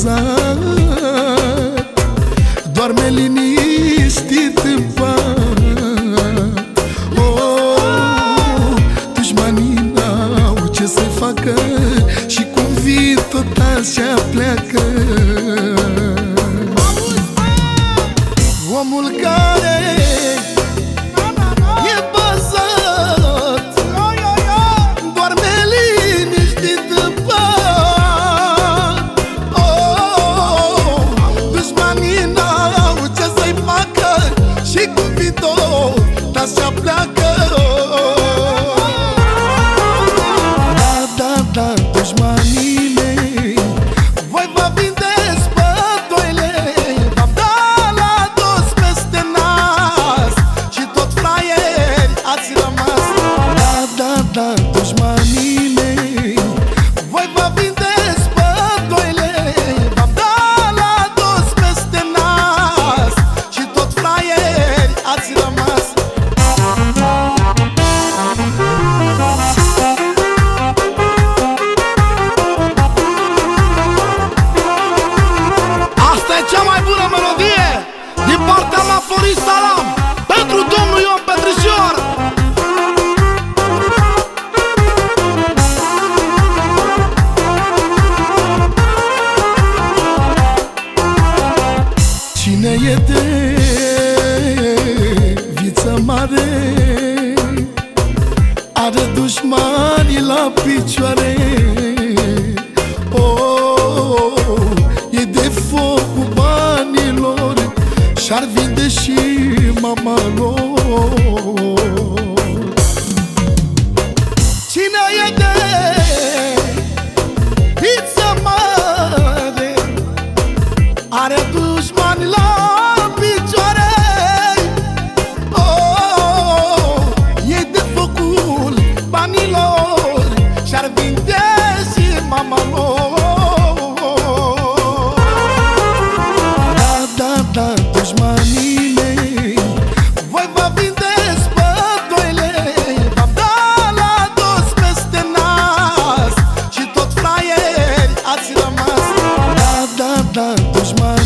sat. Doarme liniștit în pat. Oh, dușmanii n-au ce să facă și cum vin tot așa pleacă. Omul care e bazat doarme liniștit în pat. Oh, dușmanii n-au ce să-i facă și cum vin tot așa pleacă. Da, da, dușmanii mei, voi vă vindeți pătoile, v-am dat la dos peste nas și tot fraieri ați rămas. Da, da, dușmanii mei, voi vă vindeți pătoile, v-am dat la dos peste nas și tot fraieri ați rămas. Asta e cea mai bună melodie din partea mea, Florin Salam, pentru domnul Ion Petrișor. Cine e de viță mare are dușmanii la picioare. Oh, e de focul banilor și-ar vinde și mama lor. Cine e de viță mare are dușmani la picioare. Oh, e de focul banilor și-ar vinde și mama lor. Da, da, dușmanii mei, voi vă vindeți pătoile, v-am dat la dos peste nas și tot fraieri ați rămas. Da, da, da, dușmanii